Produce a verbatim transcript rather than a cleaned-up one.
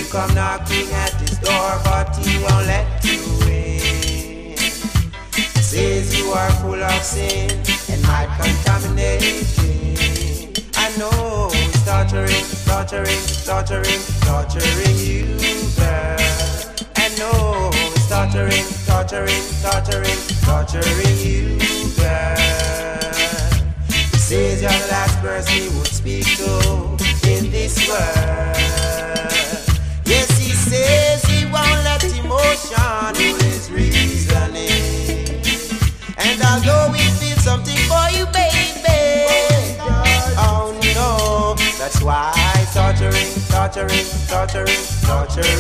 come knocking at his door, but he won't let you in. Says you are full of sin and might contaminate him. I know he's torturing, torturing, torturing, torturing you, girl. I know he's torturing, torturing, torturing, torturing you, girl. He says you're the last person he would speak to in this world. Yes, he says he won't let emotion rule his reasoning. And although we feel something for you, baby, oh no, that's why torturing, torturing, torturing, torturing